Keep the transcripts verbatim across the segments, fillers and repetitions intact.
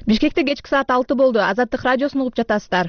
Бишкекте кечки саат алты болду. Азаттык радиосун угуп жатасыздар.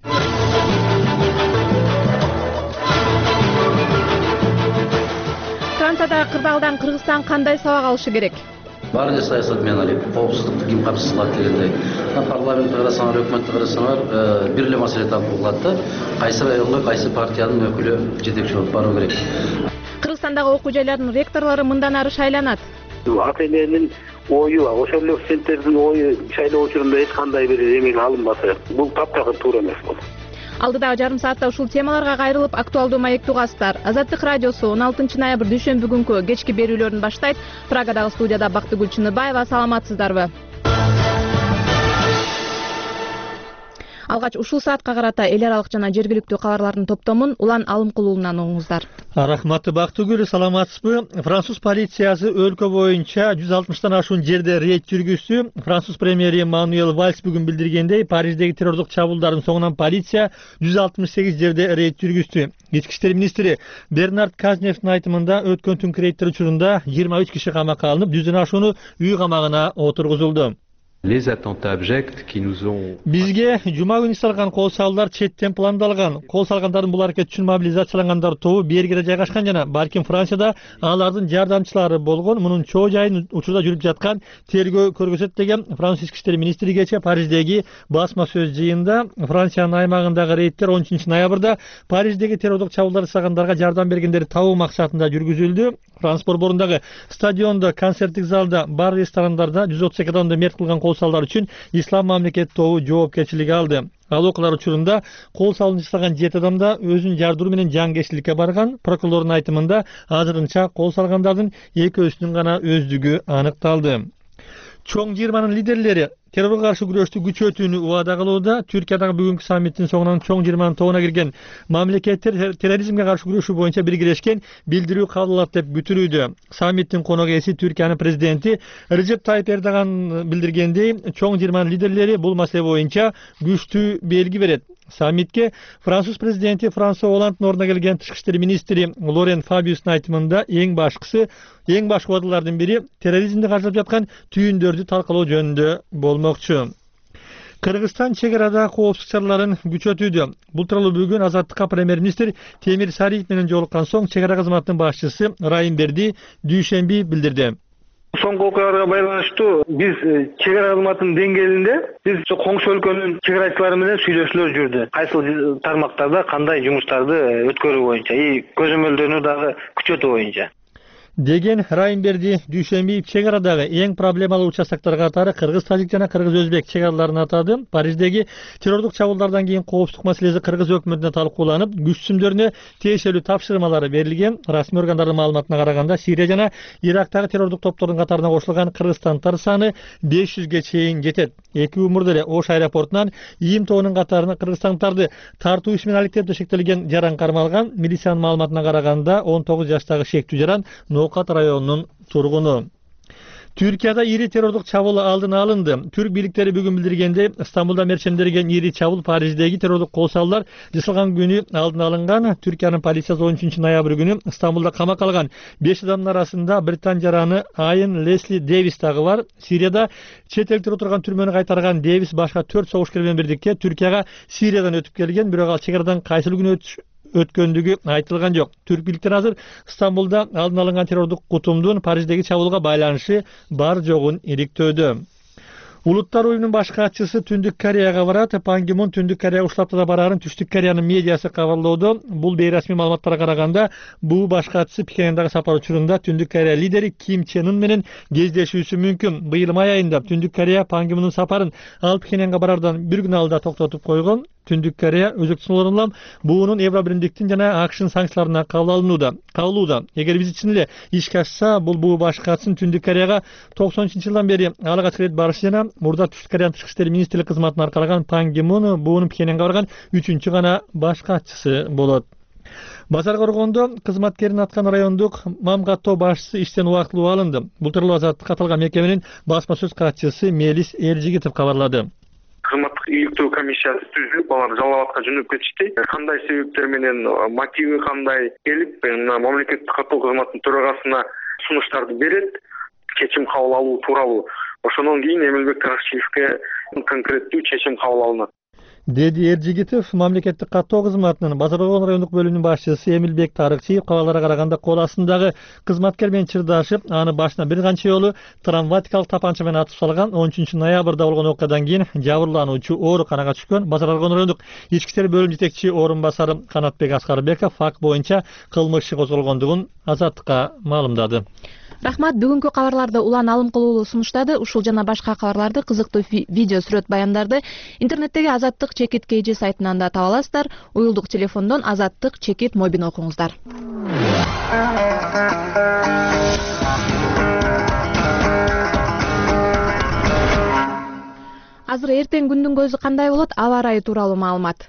Франциядагы кырдаалдан Кыргызстан кандай сабак алышы керек? Бар эле саясат менен алек, коопсуздукту ким камсыз кылат дегендей. Парламентти карасаңар, өкмөттү карасаңар, бир эле маселе талкууланат да, кайсы районго кайсы партиянын өкүлү жетекчи болуп баруу керек. Кыргызстандагы окуу жайлардын ректорлору мындан ары шайланат. Ата эненин ою, ошол эле студенттердин ою шайлоо учурунда эч кандай бир эмеге алынбасы. Бул таптакыр туура эмес бул. Алдыдагы жарым саатта ушул темаларга кайрылып актуалдуу маекти угасыздар. Азаттык радиосу он алтынчы ноябрь дүйшөмбү күнкү кечки берүүлөрүн баштайт. Прагадагы студияда Бактыгүл Чыныбаева. Саламатсыздарбы? Алгач ушул саатка карата эл аралык жана жергиликтүү кабарлардын топтомун Улан Алымкулуулунан угуңуздар. Рахматы Бактыгүл, саламатсызбы? Француз полициясы өлкө боюнча жүз алтымыштан ашуун жерде рейд жүргүздү. Француз премьери Мануэль Вальс бүгүн билдиргендей, Париждеги террорлук чабуулдардын соңунан полиция жүз алтымыш сегиз жерде рейд жүргүздү. Ички иштер министри Бернард Казневдин айтымында өткөн түнкү рейдтер учурунда жыйырма үч киши камакка алынып, жүздөн ашууну үй камагына отургузулду. Les attentats abjects qui nous ont... Бизге жума күнү салган кол салуулар четтен пландалган. Кол салгандардын бул аракет үчүн мобилизациялангандар тобу Бельгияда жайгашкан жана балким Францияда алардын жардамчылары болгон. Мунун чоо жайын учурда жүрүп жаткан тергөө көргөзөт деген Француз ички иштер министри кечээ Париждеги басма сөз жыйында Франциянын аймагындагы рейдтер он үчүнчү ноябрда Париждеги террорлук чабуулдар жасагандарга жардам бергендерди табуу максатында жүргүзүлдү. Франс борборундагы стадиондо, концерттик залда, бар ресторандарда жүз отуз эки адамды мерт кылган кол салдар үчүн Ислам мамлекет тобу жоопкерчилик алды. Ал окуялар учурунда кол салууну жасаган жети адам да өзүнүн жардыруу менен жангечтиликке барган. Прокурордун айтымында азырынча кол салгандардын экөөсүнүн гана өздүгү аныкталды. Чоң жыйырманын лидерлери террорго каршы күрөштү күчөтүүнү убада кылууда. Түркиядагы бүгүнкү саммиттин соңунан чоң жыйырманын тобуна кирген мамлекеттер терроризмге каршы күрөшүү боюнча биргелешкен билдирүү кабыл алат деп күтүлүүдө. Саммиттин конок ээси Түркиянын президенти Режеп Тайип Эрдоган билдиргендей, чоң жыйырманын лидерлери бул маселе боюнча күчтүү белги берет. Саммитке Француз президенти Франсуа Олланддын ордуна келген тышкы иштер министри Лорен Фабиустун айтымында эң башкысы, эң башкы убадалардын бири терроризмди каржылап жаткан түйүндөрдү талкалоо жөнүндө болмокчу. Кыргызстан чек арада коопсуздук чараларын күчөтүүдө. Бул тууралуу бүгүн Азаттыкка премьер-министр Темир Сариев менен жолуккан соң чек ара кызматынын башчысы Райымберди дүйшөмбү билдирди. Соңку окуяларга байланыштуу биз чек ара кызматынын деңгээлинде биз коңшу өлкөнүн чек арачылары менен сүйлөшүүлөр жүрдү. Кайсы тармактарда кандай жумуштарды өткөрүү боюнча, и көзөмөлдөнүү дагы күчөтүү боюнча деген Райымберди дүйшөмбү чек арадагы эң проблемалуу участоктор катары кыргыз-тажик жана кыргыз-өзбек чек араларын атады. Париждеги террорлук чабуулдардан кийин коопсуздук маселеси кыргыз өкмөтүнө талкууланып, күч түзүмдөрүнө тиешелүү тапшырмалары берилген. Расмий органдардын маалыматына караганда, Сирия жана Ирактагы террорлук топтордун катарына кошулган кыргызстандыктар саны беш жүзгө чейин жетет. Эки күн мурда эле Ош аэропортунан ИИМ тобунун катарына кыргызстандыктарды тартуу иши менен алектеп шектелген жаран кармалган. Милициянын маалыматына караганда он тогуз жаштагы шектүү жаран Ноокат районунун тургуну. Түркияда ири террорлук чабуул алдын алынды. Түрк бийликтери бүгүн билдиргендей, Стамбулда мерчендерген ири чабуул Париждеги террорлук кол салуулар жасалган күнү алдын алынган. Түркиянын полициясы он үчүнчү ноябрь күнү Стамбулда камакка алган беш адамдын арасында Британ жараны Айен Лесли Дэвис дагы бар. Сирияда чет элдер отурган түрмөнү кайтарган Дэвис башка төрт согушкер менен бирдикте Түркияга Сириядан өтүп келген, бирок ал чек арадан кайсыл күнү өткөндүгү айтылган жок. Түрк бийликтери азыр Стамбулда алдын алынган террорлук кутумдун Париждеги чабуулга байланышы бар жогун иликтөөдө. Улуттар уюмунун баш катчысы Түндүк Кореяга барат. Пан Ги Мун Түндүк Кореяга ушул аптада барарын Түштүк Кореянын медиасы кабарлоодо. Бул бейрасмий маалыматтарга караганда, бул баш катчысы Пекиндеги сапар учурунда Түндүк Корея лидери Ким Чен Ын менен кездешүүсү мүмкүн. Быйыл май айында Түндүк Корея Пан Ги Мундун сапарын ал Пекинге барардан бир күн алда токтотуп койгон. Түндүк Корея өзөктүн буунун Евробиримдиктин жана АКШнын санкцияларына кабыл алынууда. Кабылууда. Эгер биз үчүн эле ишке ашса, бул буу баш катчысын Түндүк Кореяга токсонунчу жылдан бери алгач рет барышы жана мурда Түштүк Кореянын тышкы иштер министрлик кызматына аркалаган Пан Ги Мун буунун Пекинге барган үчүнчү гана баш катчысы болот. Базар коргондо кызматкерин аткан райондук Мамгатто башчысы иштен убактылуу алынды. Бул тууралуу Азаттыкка катылган мекеменин басма сөз катчысы Мелис Эржигитов кабарлады. Кызматтык иликтөө комиссиясы түзүлүп, алар Жалал-Абадка жөнөп кетишти. Кандай себептер менен, мотиви кандай келип, мамлекеттик каттоо кызматынын төрагасына сунуштарды берет, чечим кабыл алуу тууралуу. ошондон кийин Эмилбек Таракчиевке конкреттүү чечим кабыл алынат, деди Эржигитов. Мамлекеттик каттоо кызматынын Базар Болгон райондук бөлүмүнүн башчысы Эмилбек Тарыкчиев кабарларга караганда кол астындагы кызматкер менен чырдашып, аны башына бир канча жолу травматикалык тапанча менен атып салган. он үчүнчү ноябрда болгон окуядан кийин жабырлануучу ооруканага түшкөн. Базар Болгон райондук ички иштер бөлүм жетекчи орун басары Канатбек Аскарбеков факт боюнча кылмыш иши козголгондугун Азаттыкка маалымдады. Рахмат. Бүгүнкү кабарларды Улан Алым кылуулу сунуштады. Ушул жана башка кабарларды, кызыктуу видео сүрөт баяндарды интернеттеги Азаттык чекит kg сайтынан да таба аласыздар. Уюлдук телефондон Азаттык чекит мобин окуңуздар. Азыр эртең күндүн көзү кандай болот? Аба ырайы тууралуу маалымат.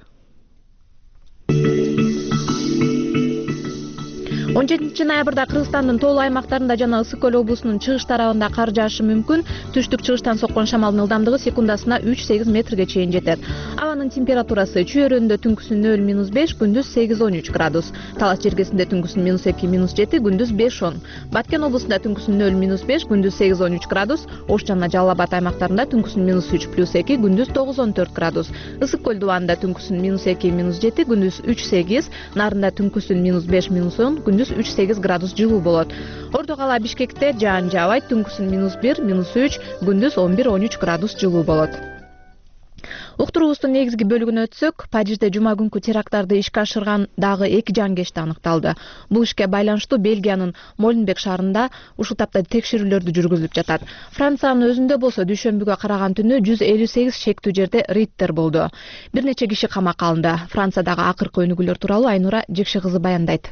он жетинчи ноябрда Кыргызстандын тоолуу аймактарында жана Ысык көл облусунун чыгыш тарабында кар жаашы мүмкүн. Түштүк чыгыштан соккон шамалдын ылдамдыгы секундасына үч сегиз метрге чейин жетет. Абанын температурасы чүйөрөндө түнкүсүн нөл минус беш, күндүз сегиз он үч градус. Талас жергесинде түнкүсүн минус эки минус жети, күндүз беш он. Баткен облусунда түнкүсүн нөл минус беш, күндүз сегиз он үч градус. Ош жана Жалал Абад аймактарында түнкүсүн минус үч плюс эки, күндүз тогуз он төрт градус. Ысык көл дубанында түнкүсүн минус эки минус жети, күндүз үч сегиз. Нарында түнкүсүн минус беш минус он, күндүз үч сегиз градус жылуу болот. Орто кала Бишкекте жаан жаабайт, түнкүсүн минус бир минус үч, күндүз он бир он үч градус жылуу болот. Уктуруубуздун негизги бөлүгүнө өтсөк, Парижде жума күнкү теракттарды ишке ашырган дагы эки жангешти аныкталды. Бул ишке байланыштуу Бельгиянын Моленбек шаарында ушул тапта текшерүүлөрдү жүргүзүлүп жатат. Франциянын өзүндө болсо дүйшөмбүгө караган түнү жүз элүү сегиз шектүү жерде рейдтер болду. Бир нече киши камакка алынды. Франциядагы акыркы өнүгүүлөр тууралуу Айнура Жекше кызы баяндайт.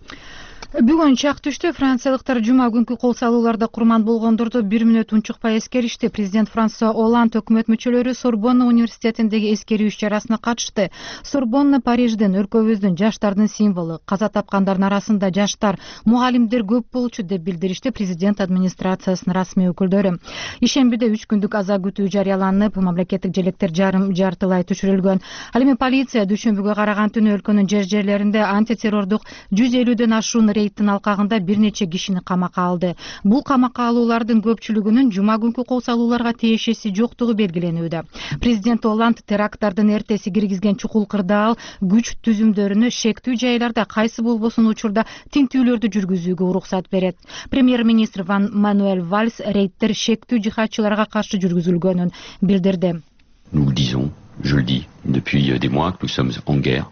Бүгүн чак түштө франциялыктар жума күнкү кол салууларда курман болгондорду бир мүнөт унчукпай эскеришти. Президент Франсуа Олланд өкмөт мүчөлөрү Сорбонна университетиндеги эскерүү иш-чарасына катышты. Сорбонна Париждин, өлкөбүздүн жаштардын символу. Каза тапкандардын арасында жаштар, мугалимдер көп болчу деп билдиришти президент администрациясынын расмий өкүлдөрү. Ишембиде үч күндүк аза күтүү жарыяланып, мамлекеттик желектер жарым жартылай түшүрүлгөн. Ал эми полиция дүйшөмбүгө караган түнү өлкөнүн жер жерлеринде антитеррордук жүз элүүдөн ашуун рейдтин алкагында бир нече кишини камакка алды. Бул камакка алуулардын көпчүлүгүнүн жума күнкү кол салууларга тиешеси жоктугу белгиленүүдө. Президент Олланд теракттардын эртеси киргизген чукул кырдаал күч түзүмдөрүнө шектүү жайларда кайсы болбосун учурда тинтүүлөрдү жүргүзүүгө уруксат берет. Премьер-министр Ван Мануэль Вальс рейдтер шектүү жихадчыларга каршы жүргүзүлгөнүн билдирди. Nous le disons, je le dis, depuis des mois que nous sommes en guerre.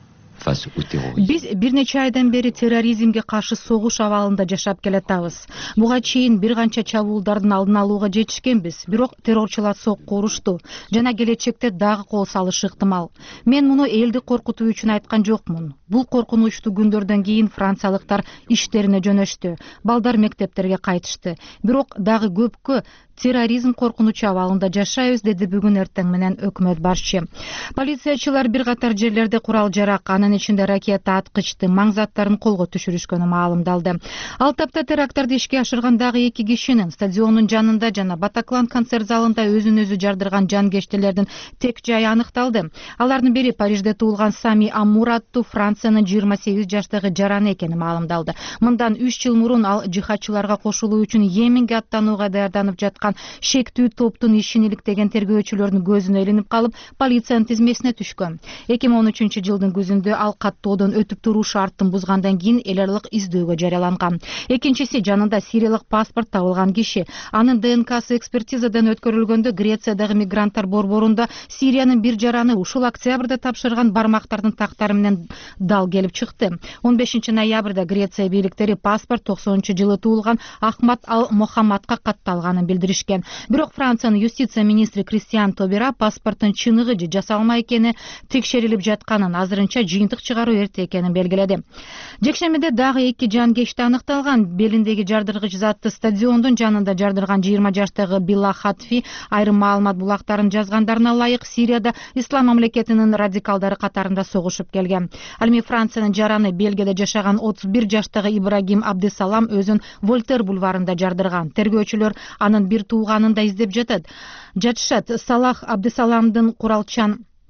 Биз бир нече айдан бери терроризмге каршы согуш абалында жашап келатабыз. Буга чейин бир канча чабуулдардын алдын алууга жетишкенбиз, бирок террорчулар сокко урушту жана келечекте дагы кол салышы ыктымал. Мен муну элди коркутуу үчүн айткан жокмун. Бул коркунучтуу күндөрдөн кийин франциялыктар иштерине жөнөштү. Балдар мектептерге кайтышты. Бирок дагы көпкө терроризм коркунучу абалында жашайбыз, деди бүгүн эртең менен өкмөт башчы. Полициячылар бир катар жерлерде курал жарак, анын ичинде ракета аткычты, маң заттарын колго түшүрүшкөнү маалымдалды. Ал тапта теракттарды ишке ашырган дагы эки кишинин стадиондун жанында жана Батаклан концерт залында өзүн өзү жардырган жангештелердин тек жайы аныкталды. Алардын бири Парижде туулган Сами Амур аттуу Франциянын жыйырма сегиз жаштагы жараны экени маалымдалды. Мындан үч жыл мурун ал жихадчыларга кошулуу үчүн Йеменге аттанууга даярданып жаткан шектүү топтун ишин иликтеген тергөөчүлөрдүн көзүнө илинип калып, полициянын тизмесине түшкөн. эки миң он үчүнчү жылдын күзүндө ал каттоодон өтүп туруу шарттын бузгандан кийин эл аралык издөөгө жарыяланган. Экинчиси жанында сириялык паспорт табылган киши. Анын ДНКсы экспертизадан өткөрүлгөндө Грециядагы мигранттар борборунда Сириянын бир жараны ушул октябрда тапшырган бармактардын тактары менен дал келип чыкты. он бешинчи ноябрда Греция бийликтери паспорт токсонунчу жылы туулган Ахмад Ал Мохаммадка катталганын билдиришкен. Бирок Франциянын юстиция министри Кристиан Тобера паспорттун чыныгы же жасалма экени текшерилип жатканын, азырынча жыйынтык чыгаруу эрте экенин белгиледи. Жекшембиде дагы эки жангешти аныкталган. Белиндеги жардыргыч затты стадиондун жанында жардырган жыйырма жаштагы Билла Хатфи айрым маалымат булактарын жазгандарына ылайык Сирияда ислам мамлекетинин радикалдары катарында согушуп келген. Ал эми Франциянын жараны Бельгияда жашаган отуз бир жаштагы Ибрагим Абдисалам өзүн Вольтер бульварында жардырган. Тергөөчүлөр анын бир тууганын да издеп жатат. Жатышат. Салах Абдисаламдын куралчан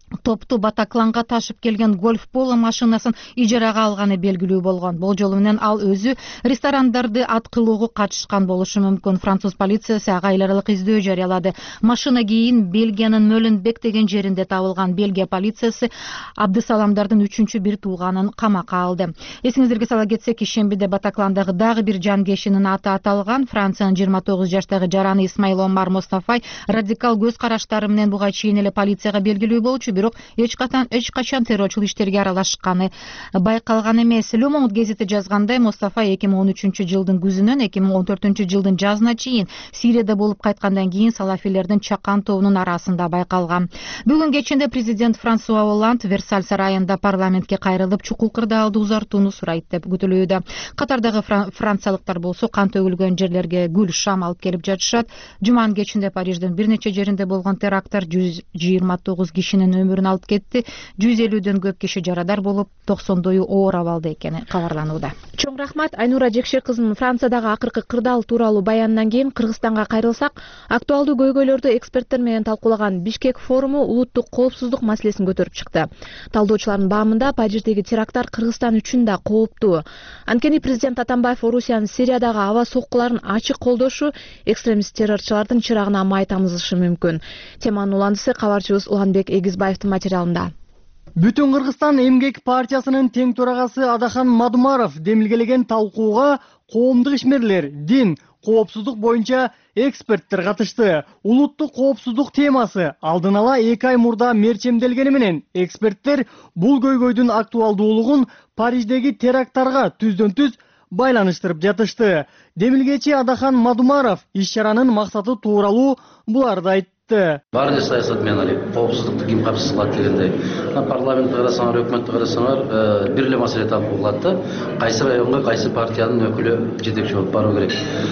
топту Батакланга ташып келген гольф поло машинасын ижарага алганы белгилүү болгон. Болжолу менен ал өзү ресторандарды аткылоого катышкан болушу мүмкүн. Француз полициясы ага эл аралык издөө жарыялады. Машина кийин Бельгиянын Мөленбек деген жеринде табылган. Бельгия полициясы Абдысаламдардын үчүнчү бир тууганын камакка алды. Эсиңиздерге сала кетсек, ишембиде Батакландагы дагы бир жангешинин аты аталган. Франциянын жыйырма тогуз жаштагы жараны Исмаил Омар Мустафай радикал көз караштары менен буга чейин эле полицияга белгилүү болчу, бирок эч качан эч качан террорчулук иштерге аралашканы байкалган эмес. Le Monde гезити жазгандай, Мустафай эки миң он үчүнчү жылдын күзүнөн эки миң он төртүнчү жылдын жазына чейин Сирияда болуп кайткандан кийин салафилердин чакан тобунун арасында байкалган. Бүгүн кечинде президент Франсуа Олланд Версаль сарайында парламентке кайрылып, чукул кырдаалды узартууну сурайт деп күтүлүүдө. Катардагы франциялыктар болсо кан төгүлгөн жерлерге гүл шам алып келип жатышат. Жуманын кечинде Париждин бир нече жеринде болгон теракттар жүз жыйырма тогуз кишинин өмүрүн алып кетти. жүз элүүдөн көп киши жарадар болуп, токсондою оор абалда экени кабарланууда. Чоң рахмат Айнура Жекшер кызынын Франциядагы акыркы кырдаал тууралуу баянынан кийин Кыргызстанга кайрылсак, актуалдуу көйгөйлөрдү эксперттер менен талкуулаган Бишкек форуму улуттук коопсуздук маселесин көтөрүп чыкты. Талдоочулардын баамында Париждеги теракттар Кыргызстан үчүн да кооптуу. Анткени президент Атамбаев Орусиянын Сириядагы аба соккуларын ачык колдошу экстремист террорчулардын чырагына май тамызышы мүмкүн. Теманын уландысы кабарчыбыз Уланбек Эгизбаевдин материалында. Бүтүн Кыргызстан эмгек партиясынын тең төрагасы Адахан Мадумаров демилгелеген талкууга коомдук ишмерлер, дин, коопсуздук боюнча эксперттер катышты. Улуттук коопсуздук темасы алдын ала эки ай мурда мерчемделгени менен эксперттер бул көйгөйдүн актуалдуулугун Париждеги теракттарга түздөн түз байланыштырып жатышты. Демилгечи Адахан Мадумаров иш-чаранын максаты тууралуу буларды айтты. Бар эле саясат менен алек, коопсуздукту ким камсыз кылат дегендей. Парламентти карасаңар, өкмөттү карасаңар, бир эле маселе талкууланат да. Кайсы районго кайсы партиянын өкүлү жетекчи болуп баруу керек.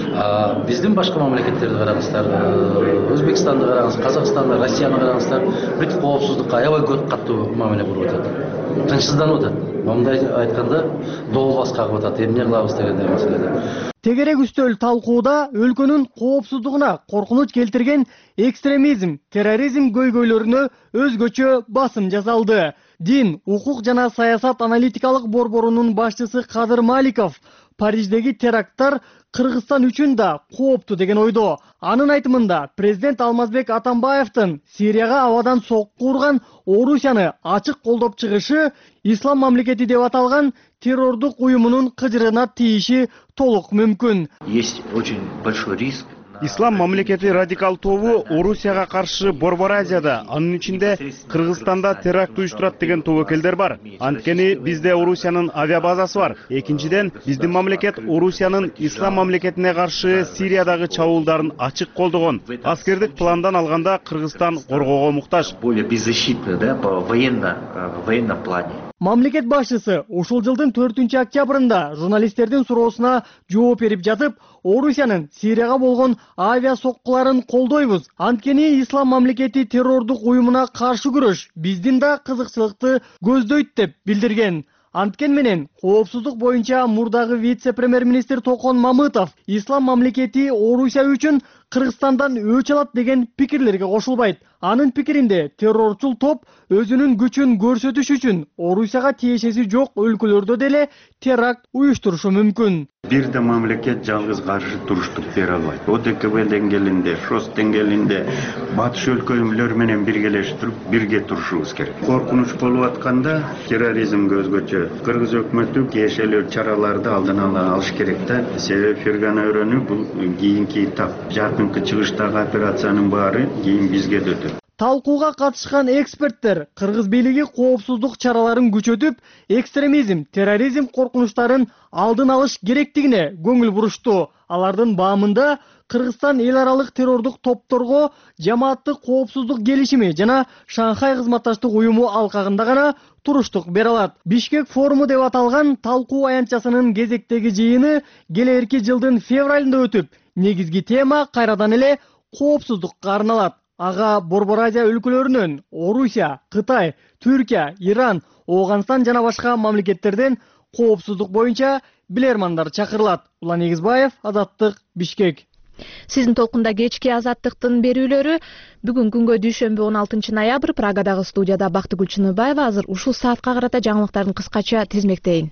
Биздин башка мамлекеттерди караңыздар, Өзбекстанды караңыз, Казакстанды, Россияны караңыздар, бүт коопсуздукка аябай көп каттуу мамиле кылып атат. Тынчсызданып атат. Мындай айтканда, доолбас кагып атат. Эмне кылабыз дегендей маселеде. Тегерек үстөл талкууда өлкөнүн коопсуздугуна коркунуч келтирген экстремизм, терроризм көйгөйлөрүнө өзгөчө басым жасалды. Дин, укук жана саясат аналитикалык борборунун башчысы Кадыр Маликов Париждеги теракттар Кыргызстан үчүн да кооптуу деген ойдо. Анын айтымында президент Алмазбек Атамбаевдин Сирияга абадан сокку урган Орусияны ачык колдоп чыгышы Ислам мамлекети деп аталган террордук уюмунун кыжырына тийиши толук мүмкүн. Есть очень большой риск. Ислам мамлекети радикал тобу Орусияга каршы Борбор Азияда, анын ичинде Кыргызстанда теракт уюштурат деген тобокелдер бар. Анткени бизде Орусиянын авиабазасы бар. Экинчиден, биздин мамлекет Орусиянын Ислам мамлекетине каршы Сириядагы чабуулдарын ачык колдогон. Аскердик пландан алганда Кыргызстан коргоого муктаж. Более беззащитно, да, по военно, военном плане. Мамлекет башчысы ушул жылдын төртүнчү октябрында журналисттердин суроосуна жооп берип жатып, Орусиянын Сирияга болгон авиа соккуларын колдойбуз. Анткени Ислам мамлекети террордук уюмуна каршы күрөш биздин да кызыкчылыкты көздөйт деп билдирген. Анткен менен коопсуздук боюнча мурдагы вице-премьер-министр Токон Мамытов Ислам мамлекети Орусия үчүн Кыргызстандан өч алат деген пикирлерге кошулбайт. Анын пикиринде террорчул топ өзүнүн күчүн көрсөтүш үчүн Орусияга тиешеси жок өлкөлөрдө деле теракт уюштурушу мүмкүн. Бир да мамлекет жалгыз каршы туруштук бере албайт. О Д К Б деңгээлинде, ШОС деңгээлинде батыш өлкөлөр менен биргелештирип бирге турушубуз керек. Коркунуч болуп атканда терроризмге өзгөчө Кыргыз өкмөтү тиешелүү чараларды алдын ала алыш керек да. Себеби Фергана өрөнү бул кийинки этап. Жакынкы чыгыштагы операциянын баары кийин бизге да өтөт. Талкууга катышкан эксперттер Кыргыз бийлиги коопсуздук чараларын күчөтүп, экстремизм, терроризм коркунучтарын алдын алыш керектигине көңүл бурушту. Алардын баамында Кыргызстан эл аралык террордук топторго жамааттык коопсуздук келишими жана Шанхай кызматташтык уюму алкагында гана туруштук бере алат. Бишкек форуму деп аталган талкуу аянтчасынын кезектеги жыйыны келерки жылдын февралында өтүп, негизги тема кайрадан эле коопсуздукка арналат. Ага Борбор Азия өлкөлөрүнөн Орусия, Кытай, Түркия, Иран, Оогандстан жана башка мамлекеттерден коопсуздук боюнча билермандар чакырылат. Улан Эгизбаев, Азаттык, Бишкек. Сиздин толкунда кечки азаттыктын берүүлөрү бүгүн күнгө дүйшөмбү он алтынчы ноябрь Прагадагы студияда Бактыгүл Чыныбаева. Азыр ушул саатка карата жаңылыктарын кыскача тизмектейин.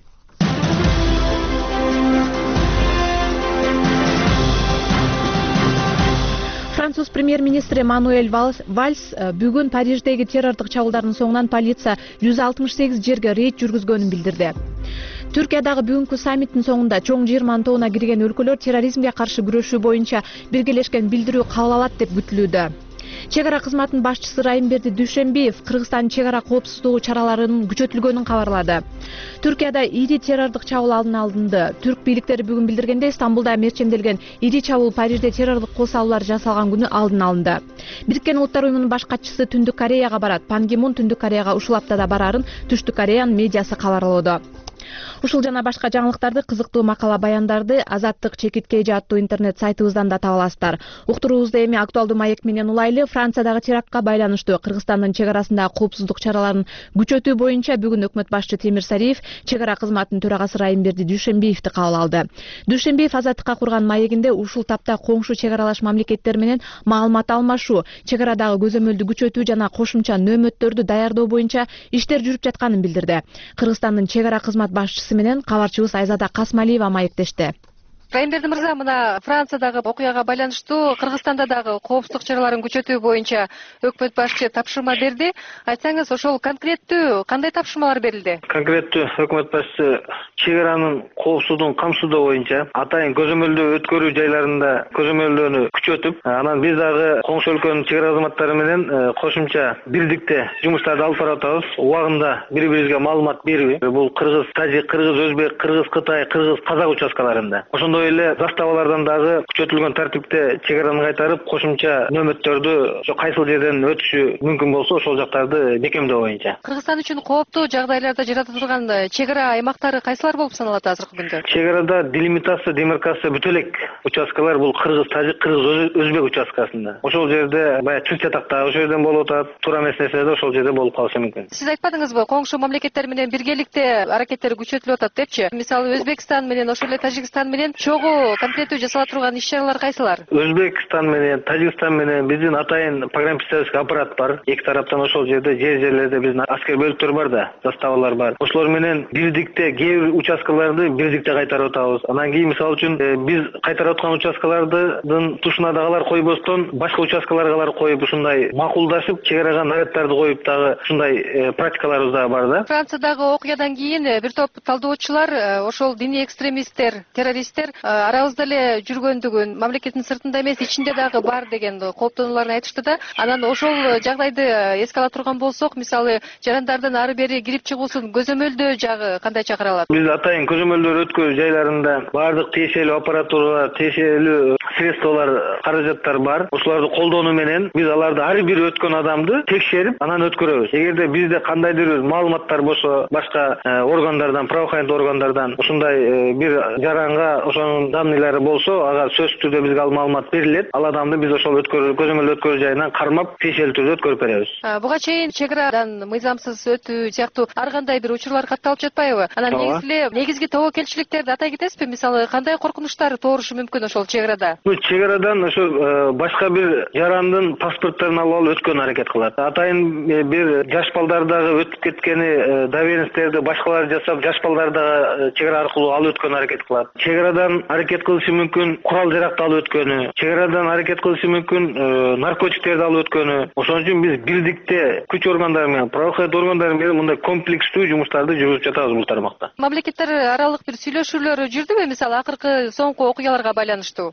Француз премьер-министри Мануэль Вальс бүгүн Париждеги террордук чабуулдардын соңунан полиция жүз алтымыш сегиз жерге рейд жүргүзгөнүн билдирди. Түркиядагы бүгүнкү саммиттин соңунда чоң жыйырманын тобуна кирген өлкөлөр терроризмге каршы күрөшүү боюнча биргелешкен билдирүү кабыл алат деп күтүлүүдө. Чек ара кызматынын башчысы Райымберди Дүйшөмбиев Кыргызстандын чек ара коопсуздугу чараларынын күчөтүлгөнүн кабарлады. Түркияда ири террордук чабуул алдын алынды. Түрк бийликтери бүгүн билдиргендей, Стамбулда мерчемделген ири чабуул Парижде террордук кол салуулар жасалган күнү алдын алынды. Бириккен Улуттар уюмунун баш катчысы Түндүк Кореяга барат. Пан Ги Мун Түндүк Кореяга ушул аптада барарын Түштүк Кореянын медиасы кабарлоодо. Ушул жана башка жаңылыктарды, кызыктуу макала баяндарды Азаттык чекиткей аттуу интернет сайтыбыздан да таба аласыздар. Уктуруубузду эми актуалдуу маек менен улайлы. Франциядагы терактка байланыштуу Кыргызстандын чек арасындагы коопсуздук чараларын күчөтүү боюнча бүгүн өкмөт башчы Темир Сариев чек ара кызматынын төрагасы Райымберди Дүйшөмбиевди кабыл алды. Дүйшөмбиев Азаттыкка курган маегинде ушул тапта коңшу чек аралаш мамлекеттер менен маалымат алмашуу, чек арадагы көзөмөлдү күчөтүү жана кошумча нөөмөттөрдү даярдоо боюнча иштер жүрүп жатканын билдирди. Кыргызстандын чек ара кызмат башчысы менен кабарчыбыз Айзада Касмалиева маектешти. Райымберди мырза, мына Франциядагы окуяга байланыштуу Кыргызстанда дагы коопсуздук чараларын күчөтүү боюнча өкмөт башчы тапшырма берди. Айтсаңыз, ошол конкреттүү кандай тапшырмалар берилди? Конкреттүү өкмөт башчысы чек аранын коопсуздугун камсыздоо боюнча атайын көзөмөлдөө өткөрүү жайларында көзөмөлдөөнү күчөтүп, анан биз дагы коңшу өлкөнүн чек ара кызматтары менен кошумча бирдикте жумуштарды алып барып атабыз. Убагында бири-бирибизге маалымат берип, бул кыргыз, тажик, кыргыз, өзбек, кыргыз, кытай, кыргыз, казак участкаларында. Ошондой эле заставалардан дагы күчөтүлгөн тартипте чек араны кайтарып, кошумча нөөмөттөрдү ошо кайсыл жерден өтүшү мүмкүн болсо ошол жактарды бекемдөө боюнча. Кыргызстан үчүн кооптуу жагдайларда жаратылган чек ара аймактары кайсылар болуп саналат азыркы күндө? Чек арада делимитация, демаркация бүтө элек участкалар бул кыргыз, тажик, кыргыз, өзбек участкасында. Ошол жерде баягы чыр чатакта ошол жерден болуп атат, туура эмес нерселер ошол жерде болуп калышы мүмкүн. Сиз айтпадыңызбы, коңшу мамлекеттер менен биргеликте аракеттер күчөтүлүп атат депчи? Мисалы Өзбекстан менен, ошол эле Тажикстан менен чогуу конкреттүү жасала турган иш-чаралар кайсылар? Өзбекстан менен, Тажикстан менен биздин атайын программистический аппарат бар. Эки тараптан ошол жерде жер жерлерде биздин аскер бөлүктөр бар да, заставалар бар. Ошолор менен бирдикте кээ бир участкаларды бирдикте кайтарып атабыз. Анан кийин мисалы үчүн биз кайтарып аткан участкалардын тушуна дагы койбостон башка участкаларга коюп ушундай макулдашып, чек арага наряддарды коюп дагы ушундай практикаларыбыз дагы бар да. Франциядагы окуядан кийин бир топ талдоочулар ошол диний экстремисттер, террористтер арабызда эле жүргөндүгүн, мамлекеттин сыртында эмес, ичинде дагы бар деген кооптонууларын айтышты да. Анан ошол жагдайды эске ала турган болсок, мисалы жарандардын ары бери кирип чыгуусун көзөмөлдөө жагы кандайча каралат? Биз атайын көзөмөлдөр өткөрүү жайларында баардык тиешелүү аппаратуралар, тиешелүү средстволор, каражаттар бар. Ошолорду колдонуу менен биз аларды ар бир өткөн адамды текшерип, анан өткөрөбүз. Эгерде бизде кандайдыр бир маалыматтар болсо, башка органдардан, правоохранительдик органдардан ушундай бир жаранга ошонун данныйлары болсо, ага сөзсүз түрдө бизге ал маалымат берилет. Ал адамды биз ошол өткөрүү, көзөмөлдөө өткөрүү жайынан кармап, тиешелүү түрдө өткөрүп беребиз. Буга чейин чек арадан мыйзамсыз өтүү сыяктуу ар кандай бир учурлар катталып жатпайбы? Анан негизги негизги тобокелчиликтерди атай кетесизби? Мисалы, кандай коркунучтар туурушу мүмкүн ошол чек арада? Бул чек арадан ошо башка бир жарандын паспортторун алып алып өткөн аракет кылат. Атайын бир жаш балдар дагы өтүп кеткени, доверенностьтерди башкалар жасап, жаш балдар дагы чек ара аркылуу алып өткөн аракет кылат. Чек арадан аракет кылышы мүмкүн курал жаракты алып өткөнү, чек арадан аракет кылышы мүмкүн наркотиктерди алып өткөнү. Ошон үчүн биз бирдикте күч органдары менен, правоохранительдик органдар менен мындай комплекстүү жумуштарды жүргүзүп жатабыз бул тармакта. Мамлекеттер аралык бир сүйлөшүүлөр жүрдүбү, мисалы акыркы соңку окуяларга байланыштуу?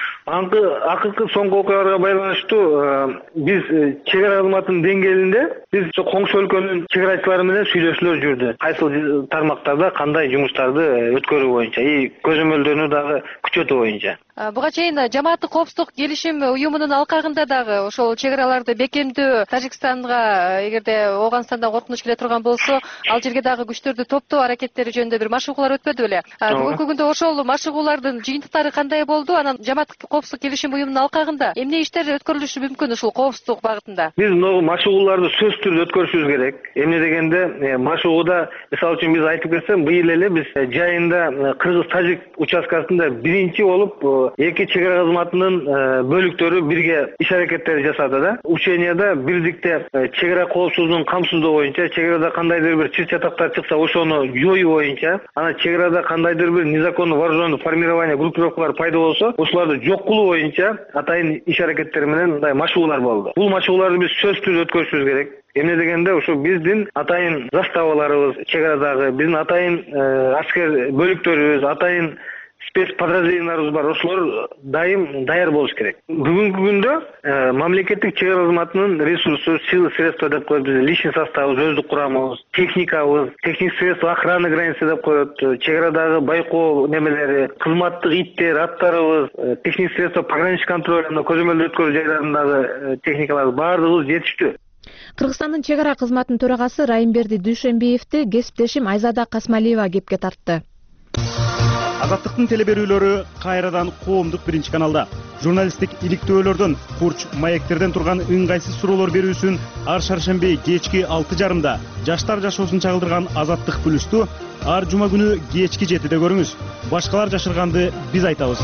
Акыркы соңку окуяларга байланыштуу биз чек ара кызматынын деңгээлинде биз коңшу өлкөнүн чек арачылары менен сүйлөшүүлөр жүрдү. Кайсыл тармактарда кандай жумуштарды өткөрүү боюнча, и көзөмөлдөөнү дагы күчөтүү боюнча. Буга чейин жамааттык коопсуздук келишим уюмунун алкагында дагы ошол чек араларды бекемдөө, Тажикстанга эгерде Ооганстандан коркунуч келе турган болсо, ал жерге дагы күчтөрдү топтоо аракеттери жөнүндө бир машыгуулар өтпөдү беле? Бүгүнкү күндө ошол машыгуулардын жыйынтыктары кандай болду? Анан жамааттык коопсуздук келишим уюмунун алкагында эмне иштер өткөрүлүшү мүмкүн ушул коопсуздук багытында? Биз могу машыгууларды сөзсүз түрдө өткөрүшүбүз керек. Эмне дегенде, машыгууда мисалы үчүн биз айтып кетсем, быйыл эле биз жайында Кыргыз-Тажик участкасында биринчи болуп ошол эки чек ара кызматынын бөлүктөрү бирге иш аракеттер жасады да. Ученияда бирдикте чек ара коопсуздугун камсыздоо боюнча, чек арада кандайдыр бир чыр чатактар чыкса ошону жоюу боюнча, анан чек арада кандайдыр бир незаконный вооруженный формирование группировкалар пайда болсо, ошолорду жок кылуу боюнча атайын иш аракеттер менен мындай машыгуулар болду. Бул машыгууларды биз сөзсүз өткөрүшүбүз керек. Эмне дегенде ошо биздин атайын заставаларыбыз, чек арадагы биздин атайын аскер бөлүктөрүбүз, атайын спецподразделенияларыбыз бар. Ошолор дайым даяр болуш керек. Бүгүнкү күндө мамлекеттик чек ара кызматынын ресурсу, силы средства деп коет, биздин личный составыбыз, өздүк курамыбыз, техникабыз, техник средства охраны границы деп коет, чек арадагы байкоо немелери, кызматтык иттер, аттарыбыз, техник средства пограничный контроль, көзөмөлдөө өткөрүү жайларындагы техникалар баардыгыбыз жетиштүү. Кыргызстандын чек ара кызматынын төрагасы Райымберди Дүйшөнбиевди кесиптешим Айзада Касмалиева кепке тартты. Азаттыктын телеберүүлөрү кайрадан коомдук биринчи каналда. Журналисттик иликтөөлөрдөн, курч маектерден турган ыңгайсыз суроолор берүүсүн ар шаршемби кечки алты жарымда жаштар жашоосун чагылдырган Азаттык бүлүстү ар жума күнү кечки жетиде көрүңүз. Башкалар жашырганды биз айтабыз.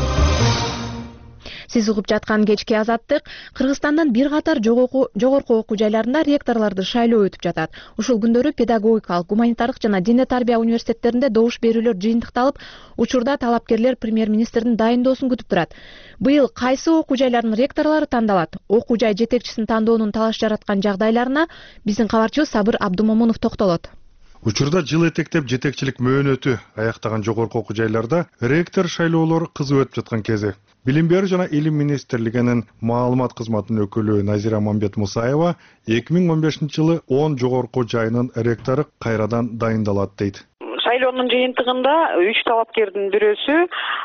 Сиз угуп жаткан кечки Азаттык. Кыргызстандын бир катар жогорку окуу жайларында ректорлорду шайлоо өтүп жатат. Ушул күндөрү педагогикалык, гуманитардык жана диний тарбия университеттеринде добуш берүүлөр жыйынтыкталып, учурда талапкерлер премьер-министрдин дайындоосун күтүп турат. Быйыл кайсы окуу жайлардын ректорлору тандалат? Окуу жай жетекчисин тандоонун талаш жараткан жагдайларына биздин кабарчыбыз Сабыр Абдумомунов токтолот. Учурда жыл этектеп жетекчилик мөөнөтү аяктаган жогорку окуу жайларда ректор шайлоолор кызуу өтүп жаткан кези. Билим берүү жана илим министрлигинин маалымат кызматынын өкүлү Назира Мамбет Мусаева эки миң он бешинчи жылы он жогорку жайынын ректору кайрадан дайындалат дейт. Шайлоонун жыйынтыгында үч талапкердин бирөөсү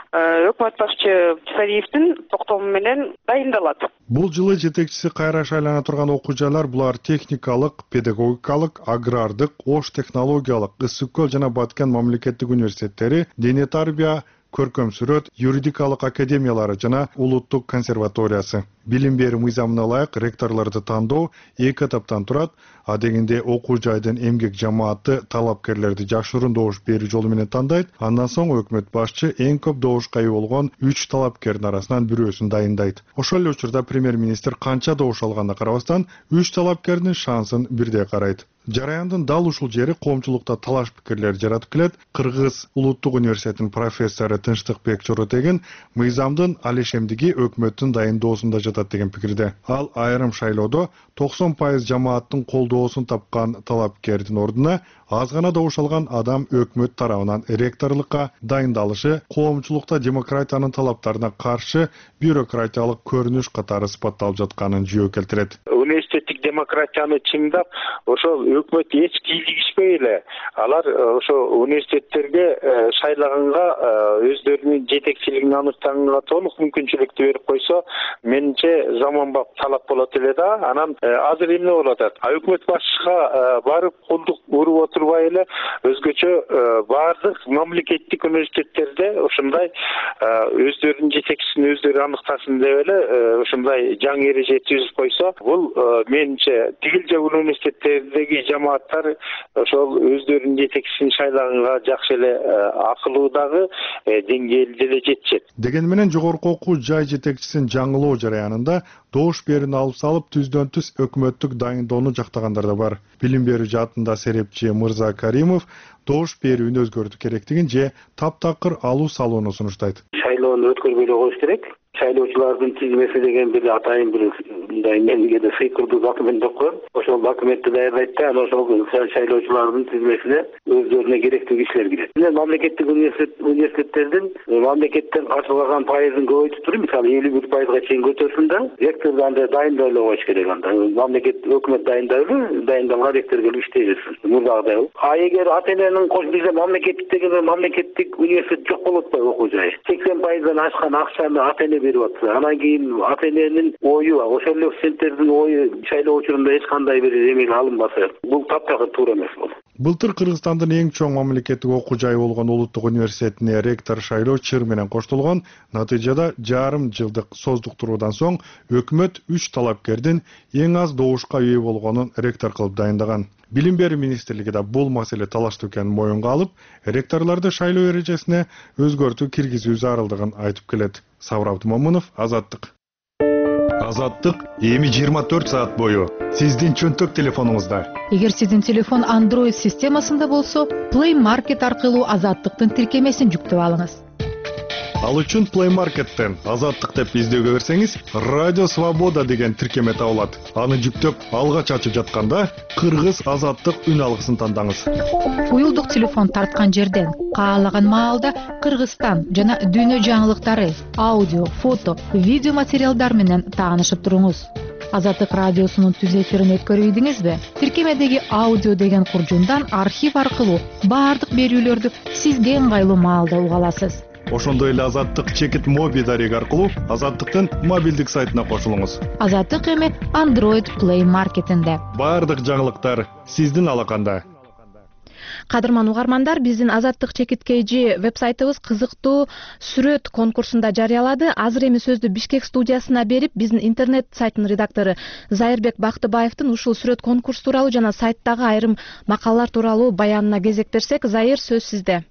өкмөт башчы Сариевдин токтому менен дайындалат. Бул жылы жетекчиси кайра шайлана турган окуу жайлар булар техникалык, педагогикалык, агрардык, ош технологиялык, Ысык көл жана Баткен мамлекеттик университеттери, диний тарбия, көркөм сүрөт, юридикалык академиялары жана улуттук консерваториясы. Билим берүү мыйзамына ылайык ректорлорду тандоо эки этаптан турат, а дегенде окуу жайдын эмгек жамааты талапкерлерди жашыруун добуш берүү жолу менен тандайт, андан соң өкмөт башчы эң көп добушка ээ болгон үч талапкердин арасынан бирөөсүн дайындайт. Ошол эле учурда премьер-министр канча добуш алганына карабастан үч талапкердин шансын бирдей карайт. Жараяндын дал ушул жери коомчулукта талаш пикирлер жаратып келет. Кыргыз улуттук университетинин профессору Тынчтыкбек Чоротеген мыйзамдын алешемдиги өкмөттүн дайындоосунда жатат деген пикирде. Ал айрым шайлоодо токсон пайыз жамааттын колдоосун тапкан талапкердин ордуна аз гана добуш алган адам өкмөт тарабынан ректорлукка дайындалышы коомчулукта демократиянын талаптарына каршы бюрократиялык көрүнүш катары сыпатталып жатканын жөө келтирет. Университеттик демократияны чыңдап, ошол өкмөт эч кийлигишпей эле алар ошо университеттерге шайлаганга өздөрүнүн жетекчилигин аныктаганга толук мүмкүнчүлүктү берип койсо, менимче заманбап талап болот эле да. Анан азыр эмне болуп атат? Өкмөт башчыга барып кулдук уруп отурбай эле өзгөчө баардык мамлекеттик университеттерде ушундай өздөрүнүн жетекчисин өздөрү аныктасын деп эле ушундай жаңы эреже түзүп койсо, бул менимче тигил же университеттердеги жамааттар ошол өздөрүнүн жетекчисин шайлаганга жакшы эле акылуу дагы деңгээлде эле жетишет. Деген менен жогорку окуу жай жетекчисин жаңылоо жараянында добуш берүүнү алып салып түздөн түз өкмөттүк дайындоону жактагандар да бар. Билим берүү жаатында серепчи Мырза Каримов добуш берүүнү өзгөртүү керектигин же таптакыр алуу салууну сунуштайт. Шайлоону өткөрбөй эле коюш керек. Шайлоочулардын тизмеси деген бир атайын бир мындай эмгеде сыйкырдуу документ деп коет. Ошол документти даярдайт да, анан ошол шайлоочулардын тизмесине өздөрүнө керектүү кишилер кирет. Мен мамлекеттик университеттердин мамлекеттен каржылаган пайызын көбөйтүп туруп, мисалы элүү бир пайызга чейин көтөрсүн да, ректорду анда дайындай эле коюш керек анда. Мамлекет өкмөт дайындай эле, дайындалган ректор келип иштей берсин. Мурдагыдай. А эгер ата-эненин кош бизе мамлекеттик деген мамлекеттик университет жок болуп атпайбы окуу жай? сексен пайыздан ашкан акчаны ата-эне берип атса, анан кийин ата-эненин ою, ошол эле студенттердин ою шайлоо учурунда эч кандай бир эмеге алынбаса, бул таптакыр туура эмес болот. Былтыр Кыргызстандын эң чоң мамлекеттик окуу жайы болгон Улуттук университетине ректор шайлоо чыр менен коштолгон. Натыйжада жарым жылдык создуктуруудан соң өкмөт үч талапкердин эң аз добушка ээ болгонун ректор кылып дайындаган. Билим берүү министрлиги да бул маселе талаштуу экенин моюнга алып, ректорлорду шайлоо эрежесине өзгөртүү киргизүү зарылдыгын айтып келет. Сабыр Абдымомунов, Азаттык. Азаттык эми жыйырма төрт саат бою сиздин чөнтөк телефонуңузда. Эгер сиздин телефон Android системасында болсо, Play Market аркылуу Азаттыктын тиркемесин жүктөп алыңыз. Ал үчүн Play Market'тен Азаттык деп издөөгө берсеңиз, Радио Свобода деген тиркеме табылат. Аны жүктөп, алгач ачып жатканда Кыргыз Азаттык үн алгысын тандаңыз. Уюлдук телефон тарткан жерден каалаган маалда Кыргызстан жана дүйнө жаңылыктары, аудио, фото, видео материалдар менен таанышып туруңуз. Азаттык радиосунун түз эфирин өткөрүп ийдиңизби? Тиркемедеги аудио деген куржундан архив аркылуу баардык берүүлөрдү сизге ыңгайлуу маалда уга аласыз. Ошондой эле Азаттык чекит моби дареги аркылуу Азаттыктын мобилдик сайтына кошулуңуз. Азаттык эми Android Play Market'инде. Баардык жаңылыктар сиздин алаканда. Кадырман угармандар, биздин Азаттык чекит kg вебсайтыбыз кызыктуу сүрөт конкурсунда жарыялады. Азыр эми сөздү Бишкек студиясына берип, биздин интернет сайтынын редактору Зайырбек Бактыбаевдин ушул сүрөт конкурс тууралуу жана сайттагы айрым макалалар тууралуу баянына кезек берсек, Зайыр, сөз сизде.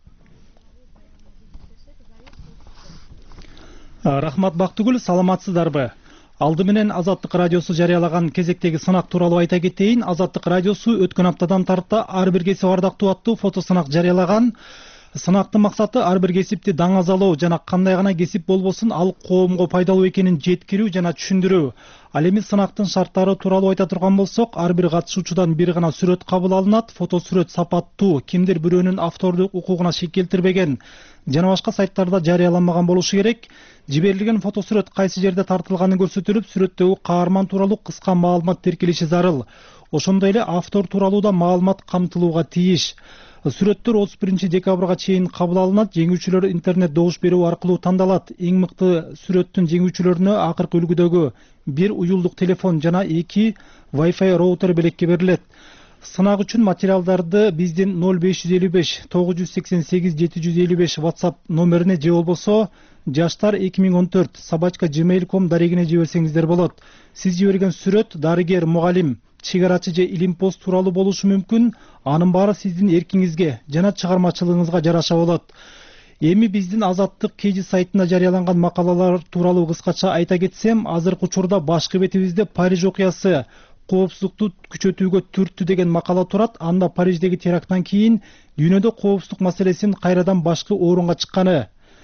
Рахмат Бактыгүл, саламатсыздарбы? Алды менен Азаттык радиосу жарыялаган кезектеги сынак тууралуу айта кетейин. Азаттык радиосу өткөн аптадан тарта ар бир кесип ардактуу аттуу фото сынак жарыялаган. Сынактын максаты ар бир кесипти даңазалоо жана кандай гана кесип болбосун ал коомго пайдалуу экенин жеткирүү жана түшүндүрүү. Ал эми сынактын шарттары тууралуу айта турган болсок, ар бир катышуучудан бир гана сүрөт кабыл алынат. Фото сүрөт сапаттуу, кимдир бирөөнүн автордук укугуна шек келтирбеген жана башка сайттарда жарыяланмаган болушу керек. Жиберилген фото сүрөт кайсы жерде тартылганы көрсөтүлүп, сүрөттөгү каарман тууралуу кыска маалымат тиркелиши зарыл. Ошондой эле автор тууралуу да маалымат камтылууга тийиш. Сүрөттөр отуз биринчи декабрга чейин кабыл алынат. Жеңүүчүлөр интернет добуш берүү аркылуу тандалат. Эң мыкты сүрөттүн жеңүүчүлөрүнө акыркы үлгүдөгү бир уюлдук телефон жана эки Wi-Fi роутер белекке берилет. Сынак үчүн материалдарды биздин ноль беш жүз элүү беш тогуз жүз сексен сегиз жети жүз элүү беш WhatsApp номерине же болбосо жаштар эки миң он төрт собачка gmail точка ком дарегине жиберсеңиздер болот. Сиз жиберген сүрөт дарыгер, мугалим, чыгарачы же илим пост тууралуу болушу мүмкүн. Анын баары сиздин эркиңизге жана чыгармачылыгыңызга жараша болот. Эми биздин Азаттык kg сайтында жарыяланган макалалар тууралуу кыскача айта кетсем, азыркы учурда башкы бетибизде Париж окуясы коопсуздукту күчөтүүгө түрттү деген макала турат. Анда Париждеги теракттан кийин дүйнөдө коопсуздук маселесинин кайрадан башкы орунга чыкканы.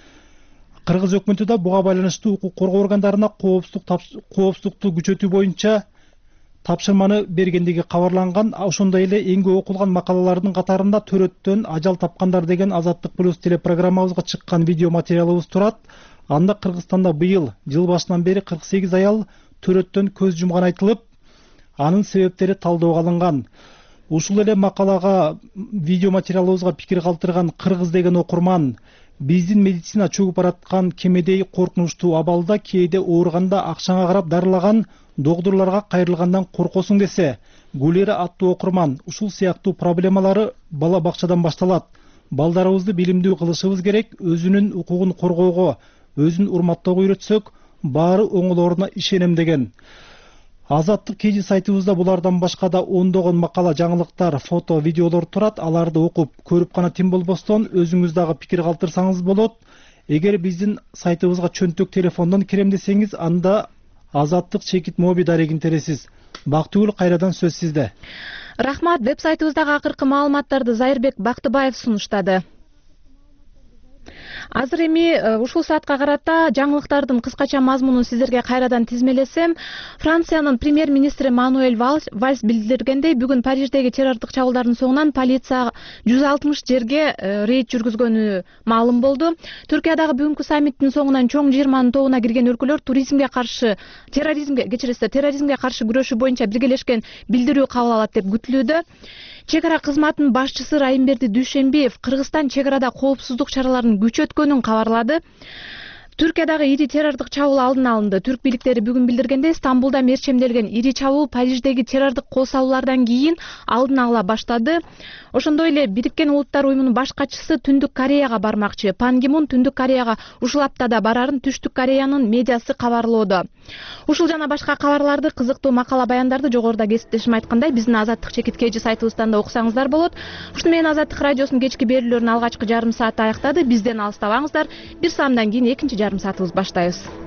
Кыргыз өкмөтү да буга байланыштуу укук коргоо органдарына коопсуздукту күчөтүү боюнча тапшырманы бергендиги кабарланган. Ошондой эле эң көп окулган макалалардын катарында төрөттөн ажал тапкандар деген Азаттык плюс телепрограммабызга чыккан видео материалыбыз турат. Анда Кыргызстанда быйыл жыл башынан бери кырк сегиз аял төрөттөн көз жумган айтылып, анын себептери талдоого алынган. Ушул эле макалага видео материалыбызга пикир калтырган Кыргыз деген окурман биздин медицина чөгүп бараткан кемедей коркунучтуу абалда кээде ооруганда акчаңа карап дарылаган докторлорго кайрылгандан коркосуң десе, Гулера аттуу окурман ушул сыяктуу проблемалары бала бакчадан башталат. Балдарыбызды билимдүү кылышыбыз керек, өзүнүн укугун коргоого, өзүн урматтоого үйрөтсөк, баары оңолоруна ишенем деген. Азаттык kg сайтыбызда булардан башка да ондогон макала, жаңылыктар, фото, видеолор турат. Аларды окуп, көрүп гана тим болбостон өзүңүз дагы пикир калтырсаңыз болот. Эгер биздин сайтыбызга чөнтөк телефондон кирем десеңиз, анда Азаттык чекит моби дарегин тересиз. Бактыгүл, кайрадан сөз сизде. Рахмат. Веб-сайтыбыздагы акыркы маалыматтарды Зайырбек Бактыбаев сунуштады. Азыр эми ушул саатка карата жаңылыктардын кыскача мазмунун сиздерге кайрадан тизмелесем, Франциянын премьер-министри Мануэль Вальс билдиргендей, бүгүн Париждеги террордук чабуулдардын соңунан полиция жүз алтымыш жерге рейд жүргүзгөнү маалым болду. Түркиядагы бүгүнкү саммиттин соңунан чоң жыйырманын тобуна кирген өлкөлөр туризмге каршы, терроризмге, кечиресиздер, терроризмге каршы күрөшүү боюнча биргелешкен билдирүү кабыл алат деп күтүлүүдө. Чек ара кызматынын башчысы Райымберди Дүйшембиев Кыргызстан чек арада коопсуздук чараларын күчөткөнүн кабарлады. Түркиядагы ири террордук чабуул алдын алынды. Түрк бийликтери бүгүн билдиргендей, Стамбулда мерчемделген ири чабуул Париждеги террордук кол салуулардан кийин алдын ала баштады. Ошондой эле Бириккен Улуттар уюмунун баш катчысы Түндүк Кореяга бармакчы. Пан Ги Мун Түндүк Кореяга ушул аптада барарын Түштүк Кореянын медиасы кабарлоодо. Ушул жана башка кабарларды, кызыктуу макала баяндарды жогоруда кесиптешим айткандай биздин Азаттык чекиткейчи сайтыбыздан да окусаңыздар болот. Ушуну менен Азаттык радиосунун кечки берүүлөрүнүн алгачкы жарым сааты аяктады. Бизден алыстабаңыздар. Бир саамдан кийин экинчи жарым саатыбыз баштайбыз.